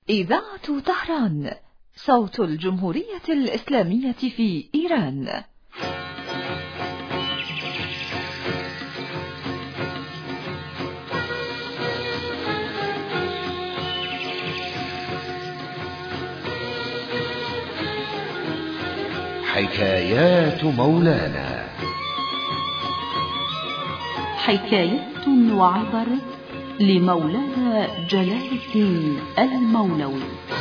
إذاعة طهران، صوت الجمهورية الإسلامية في إيران. حكايات مولانا. حكايات وعبر لمولانا جلال الدين المولوي.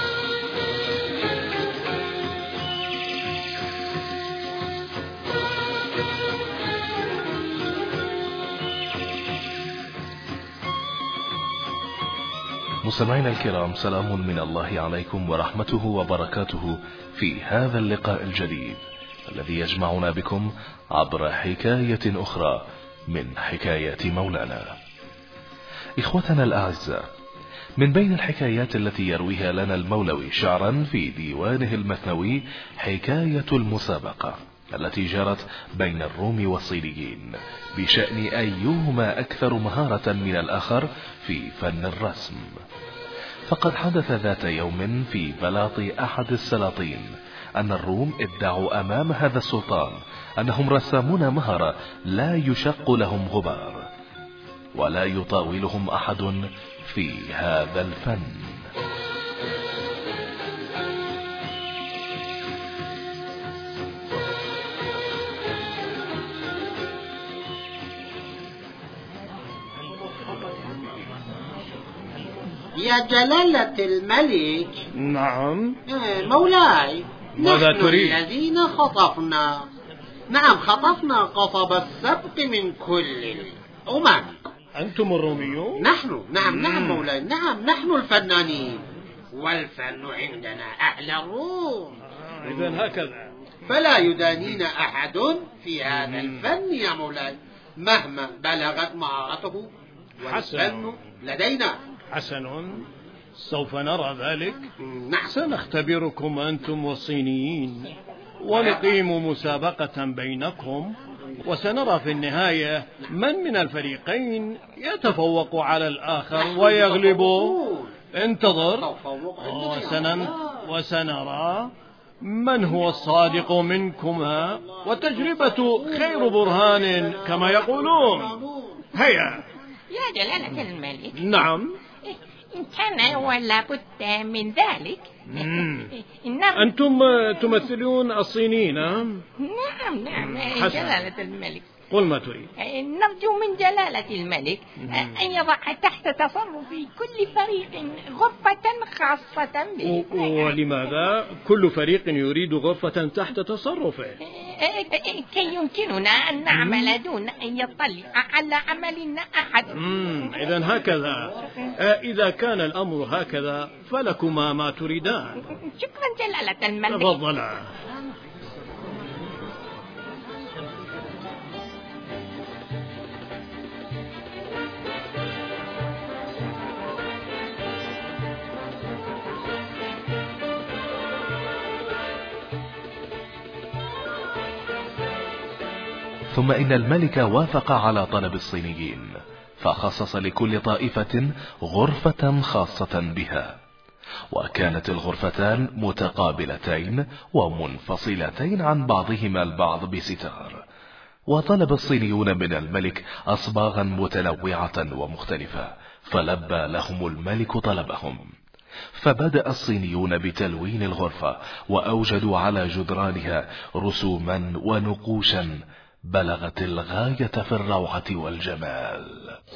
مستمعينا الكرام، سلام من الله عليكم ورحمته وبركاته في هذا اللقاء الجديد الذي يجمعنا بكم عبر حكاية أخرى من حكايات مولانا. إخوتنا الأعزاء، من بين الحكايات التي يرويها لنا المولوي شعرا في ديوانه المثنوي حكاية المسابقة التي جرت بين الروم والصينيين بشأن أيهما أكثر مهارة من الآخر في فن الرسم. فقد حدث ذات يوم في بلاط أحد السلاطين أن الروم ادعوا أمام هذا السلطان أنهم رسامون مهرة لا يشق لهم غبار ولا يطاولهم أحد في هذا الفن. يا جلالة الملك. نعم مولاي، ماذا تريد؟ الذين خطفنا قصب السبق من كل الأمم. أنتم الروميون؟ نعم مولاي، نحن الفنانين، والفن عندنا أهل الروم. إذن هكذا فلا يدانينا أحد في هذا الفن يا مولاي مهما بلغت مهارته، والفن لدينا. حسن، سوف نرى ذلك. نعم. سنختبركم أنتم والصينيين ونقيم مسابقة بينكم، وسنرى في النهاية من الفريقين يتفوق على الآخر ويغلب. انتظر وسنرى من هو الصادق منكما، والتجربة خير برهان كما يقولون. هيا يا جلالة الملك. نعم، إن كان ولا بد من ذلك. أنتم تمثلون الصينيين؟ نعم جلالة الملك. قل ما تريد. نرجو من جلالة الملك أن يضع تحت تصرف كل فريق غرفة خاصة به. ولماذا كل فريق يريد غرفة تحت تصرفه؟ كي يمكننا أن نعمل دون أن يطلع على عملنا أحد. إذن هكذا. إذا كان الأمر هكذا فلكما ما تريدان. شكرا جلالة الملك. تفضلا. ثم إن الملك وافق على طلب الصينيين، فخصص لكل طائفة غرفة خاصة بها، وكانت الغرفتان متقابلتين ومنفصلتين عن بعضهما البعض بستار. وطلب الصينيون من الملك أصباغا متنوعة ومختلفة، فلبى لهم الملك طلبهم. فبدأ الصينيون بتلوين الغرفة، وأوجدوا على جدرانها رسوما ونقوشا بلغت الغاية في الروعة والجمال.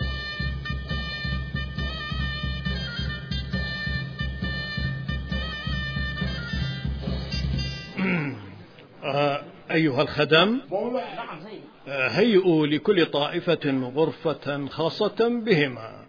أيها الخدم، هيئوا لكل طائفة غرفة خاصة بهما.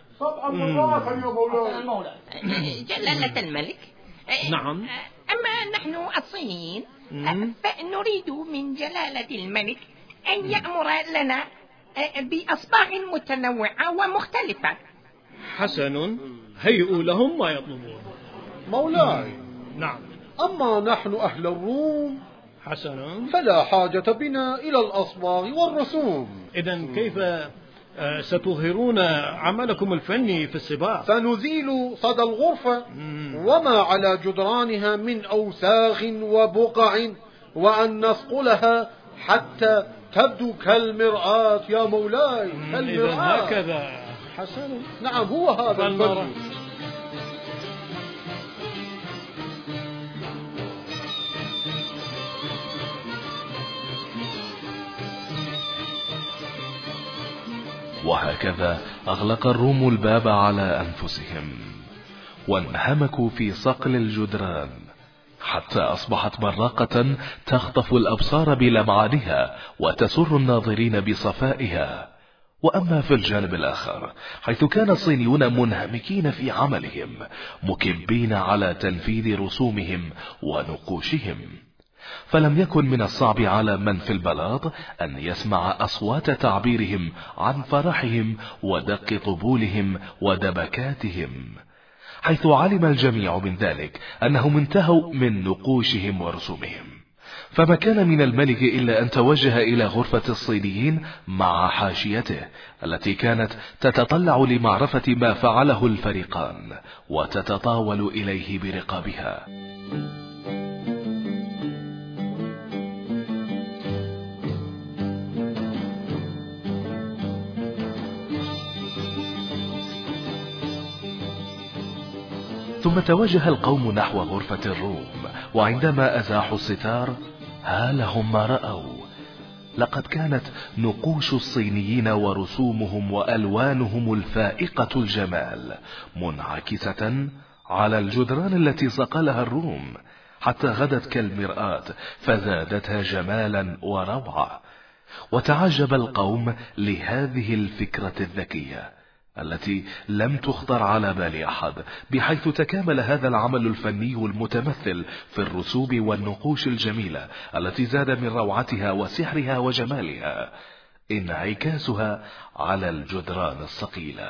جلالة الملك. نعم. أما نحن الصينيين فنريد من جلالة الملك أن يأمر لنا بأصباغ متنوعة ومختلفة. حسن، هيئوا لهم ما يطلبون. مولاي. نعم. أما نحن أهل الروم حسن، فلا حاجة بنا إلى الأصباغ والرسوم. إذن ستظهرون عملكم الفني في السباق. سنزيل صدى الغرفة وما على جدرانها من أوساخ وبقع، وأن نصقلها حتى تبدو كالمرآة يا مولاي. إذا هكذا حسن. نعم، هو هذا الفن. وهكذا أغلق الروم الباب على أنفسهم وانهمكوا في صقل الجدران، حتى أصبحت براقة تخطف الأبصار بلمعانها وتسر الناظرين بصفائها. وأما في الجانب الآخر، حيث كان الصينيون منهمكين في عملهم مكبين على تنفيذ رسومهم ونقوشهم، فلم يكن من الصعب على من في البلاط أن يسمع أصوات تعبيرهم عن فرحهم ودق طبولهم ودبكاتهم، حيث علم الجميع من ذلك أنهم انتهوا من نقوشهم ورسومهم. فما كان من الملك إلا أن توجه إلى غرفة الصينيين مع حاشيته التي كانت تتطلع لمعرفة ما فعله الفريقان وتتطاول إليه برقابها. ثم توجه القوم نحو غرفة الروم، وعندما أزاحوا الستار هالهم ما رأوا. لقد كانت نقوش الصينيين ورسومهم وألوانهم الفائقة الجمال منعكسة على الجدران التي صقلها الروم، حتى غدت كالمرآة فزادتها جمالا وروعة. وتعجب القوم لهذه الفكرة الذكية التي لم تخطر على بال أحد، بحيث تكامل هذا العمل الفني المتمثل في الرسوم والنقوش الجميلة التي زاد من روعتها وسحرها وجمالها انعكاسها على الجدران الصقيلة.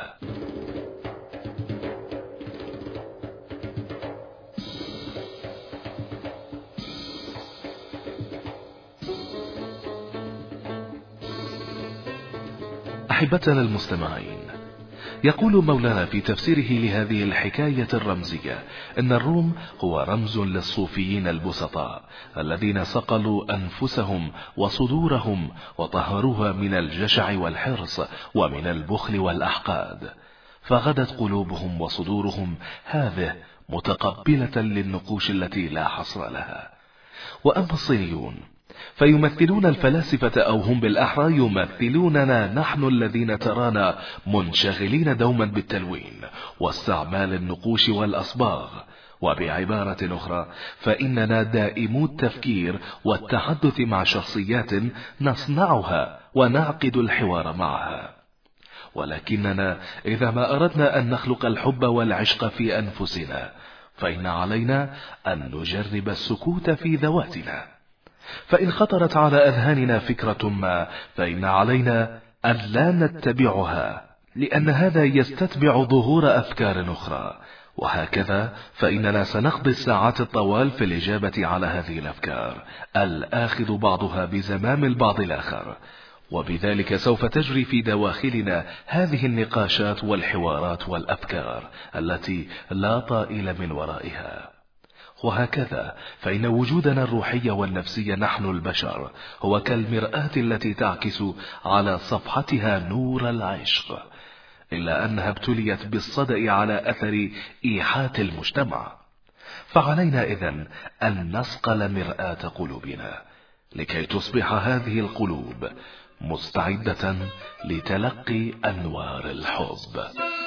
أحبتنا المستمعين، يقول مولانا في تفسيره لهذه الحكاية الرمزية إن الروم هو رمز للصوفيين البسطاء الذين صقلوا أنفسهم وصدورهم وطهروها من الجشع والحرص ومن البخل والأحقاد، فغدت قلوبهم وصدورهم هذه متقبلة للنقوش التي لا حصر لها. وأما الصينيون فيمثلون الفلاسفة، أو هم بالأحرى يمثلوننا نحن الذين ترانا منشغلين دوما بالتلوين واستعمال النقوش والأصباغ. وبعبارة أخرى فإننا دائمو التفكير والتحدث مع شخصيات نصنعها ونعقد الحوار معها. ولكننا إذا ما أردنا أن نخلق الحب والعشق في أنفسنا فإن علينا أن نجرب السكوت في ذواتنا. فإن خطرت على أذهاننا فكرة ما فإن علينا أن لا نتبعها، لأن هذا يستتبع ظهور أفكار أخرى. وهكذا فإننا سنقضي الساعات الطوال في الإجابة على هذه الأفكار، الآخذ بعضها بزمام البعض الآخر، وبذلك سوف تجري في دواخلنا هذه النقاشات والحوارات والأفكار التي لا طائل من ورائها. وهكذا فإن وجودنا الروحي والنفسي نحن البشر هو كالمرآة التي تعكس على صفحتها نور العشق، إلا أنها ابتليت بالصدأ على أثر إيحاء المجتمع. فعلينا إذن أن نصقل مرآة قلوبنا لكي تصبح هذه القلوب مستعدة لتلقي أنوار الحب.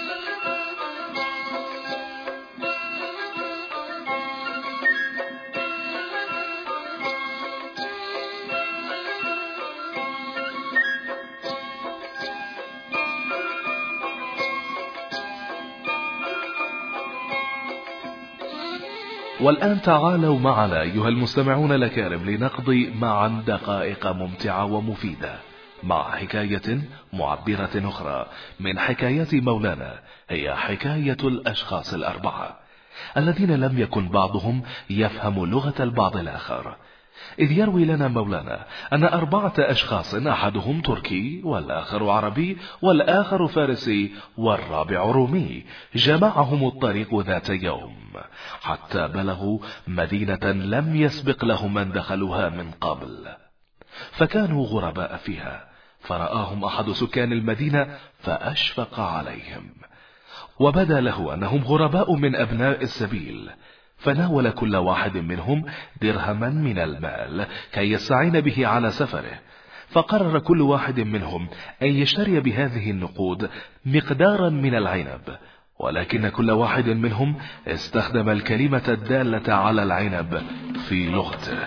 والآن تعالوا معنا أيها المستمعون الأكارم لنقضي معا دقائق ممتعة ومفيدة مع حكاية معبرة أخرى من حكايات مولانا، هي حكاية الأشخاص الأربعة الذين لم يكن بعضهم يفهم لغة البعض الآخر، إذ يروي لنا مولانا أن 4 أشخاص، أحدهم تركي والآخر عربي والآخر فارسي والرابع رومي، جمعهم الطريق ذات يوم حتى بلغوا مدينة لم يسبق لهم من دخلوها من قبل، فكانوا غرباء فيها، فرآهم أحد سكان المدينة فأشفق عليهم، وبدا له أنهم غرباء من أبناء السبيل، فناول كل واحد منهم درهما من المال كي يستعين به على سفره. فقرر كل واحد منهم أن يشتري بهذه النقود مقدارا من العنب، ولكن كل واحد منهم استخدم الكلمة الدالة على العنب في لغته.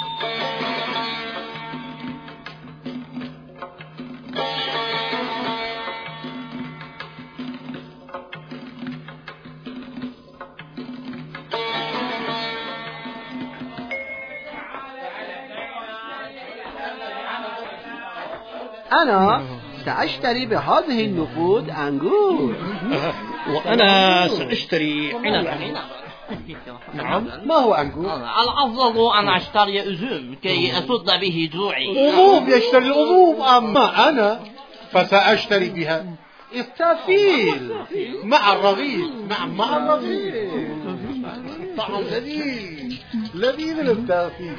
أنا سأشتري بهذه النقود أنجور. وأنا سأشتري عنب. نعم. ما هو أنجور؟ الأفضل أن أشتري أزوم كي أسد به جوعي. أبوب يشتري الأبوب، أما أنا فسأشتري بها التافيل مع الرغيف. نعم، مع الرغيف. طعم لذيذ لذيذ التافيل.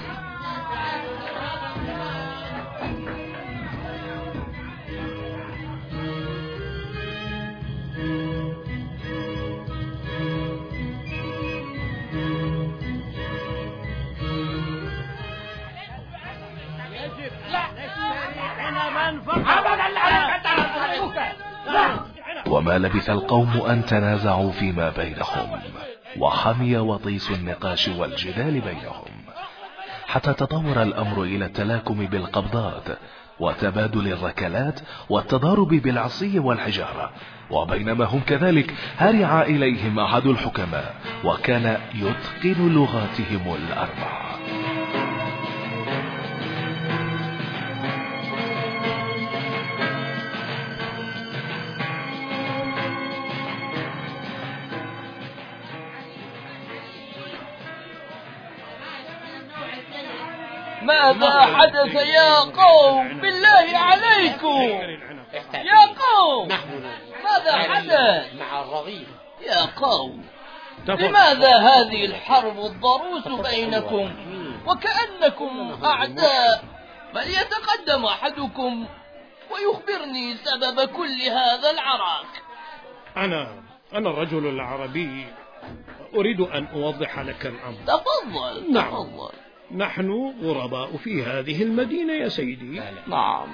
وما لبث القوم أن تنازعوا فيما بينهم، وحمي وطيس النقاش والجدال بينهم، حتى تطور الأمر إلى التلاكم بالقبضات وتبادل الركلات والتضارب بالعصي والحجارة. وبينما هم كذلك هرع إليهم أحد الحكماء، وكان يتقن لغاتهم ال4. ماذا حدث يا قوم؟ بالله عليكم يا قوم، ماذا حدث؟ مع الرغيف يا قوم، لماذا هذه الحرب الضروس بينكم وكأنكم أعداء؟ فليتقدم أحدكم ويخبرني سبب كل هذا العراك. أنا الرجل العربي، أريد أن أوضح لك الأمر. تفضل. نعم. تفضل. نحن غرباء في هذه المدينة يا سيدي. نعم.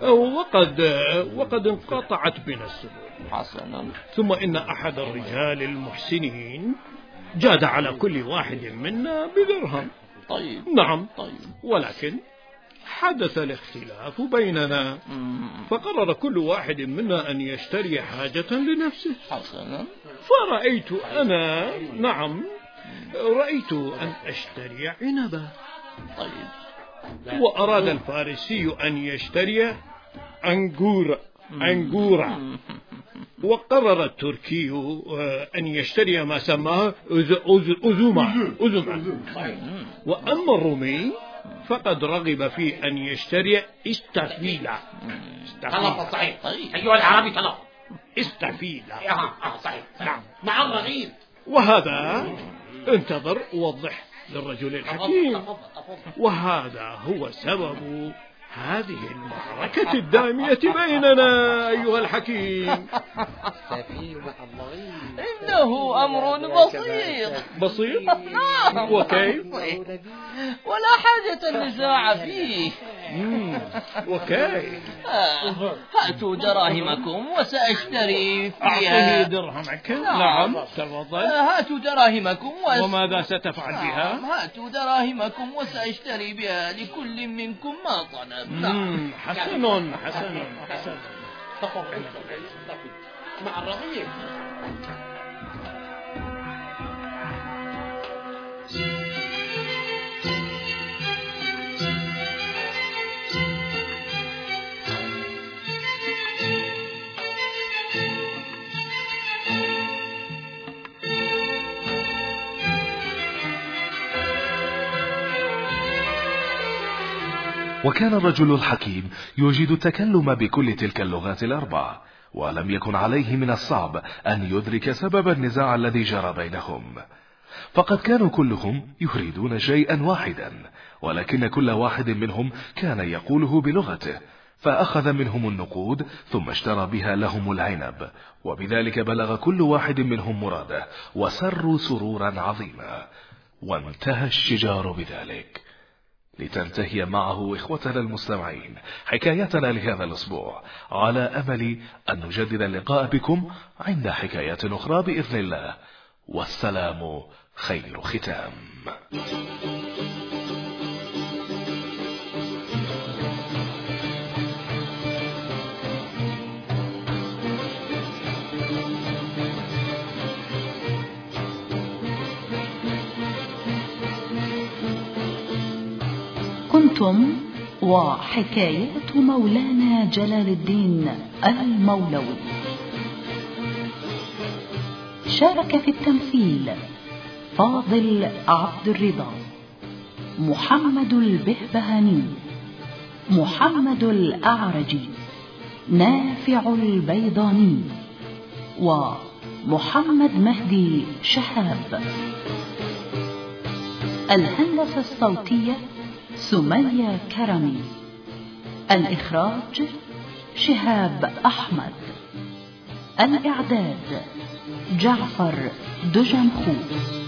وقد انقطعت بنا السبل. حسنا. ثم إن أحد الرجال المحسنين جاد على كل واحد منا بدرهم. طيب. نعم. طيب. ولكن حدث الاختلاف بيننا، فقرر كل واحد منا أن يشتري حاجة لنفسه. حسنا. فرأيت أنا، نعم، رأيت أن أشتري عنبا. طيب. وأراد الفارسي أن يشتري أنجورا. وقرر التركي أن يشتري ما سماه أزوما. وأما الرومي فقد رغب في أن يشتري استفيلا. صحيح. أيها العربي تلف استفيلا. صحيح. نعم. مع الرغيف. وهذا انتظر أوضح للرجل الحكيم. وهذا هو سبب هذه المعركة الدامية بيننا أيها الحكيم. إنه أمر بسيط. نعم. وكيف؟ ولا حاجة النزاع فيه. وكيف؟ هاتوا دراهمكم وسأشتري فيها. أعطيه درهمك. نعم. تفضل. هاتوا دراهمكم وماذا ستفعل بها؟ هاتوا دراهمكم وسأشتري بها لكل منكم ما طلب. حسن. مع الرغيف. وكان الرجل الحكيم يجيد التكلم بكل تلك اللغات الأربع، ولم يكن عليه من الصعب أن يدرك سبب النزاع الذي جرى بينهم، فقد كانوا كلهم يريدون شيئا واحدا، ولكن كل واحد منهم كان يقوله بلغته، فأخذ منهم النقود ثم اشترى بها لهم العنب، وبذلك بلغ كل واحد منهم مراده وسروا سرورا عظيما، وانتهى الشجار بذلك. لتنتهي معه إخوتنا المستمعين حكايتنا لهذا الأسبوع، على أمل أن نجدد اللقاء بكم عند حكايات أخرى بإذن الله، والسلام خير ختام. كنتم وحكايات مولانا جلال الدين المولوي. شارك في التمثيل فاضل عبد الرضا، محمد البهبهاني، محمد الأعرجي، نافع البيضاني، ومحمد مهدي شهاب. الهندسة الصوتية سمية كرمي. الإخراج شهاب أحمد. الإعداد جعفر دجنخو.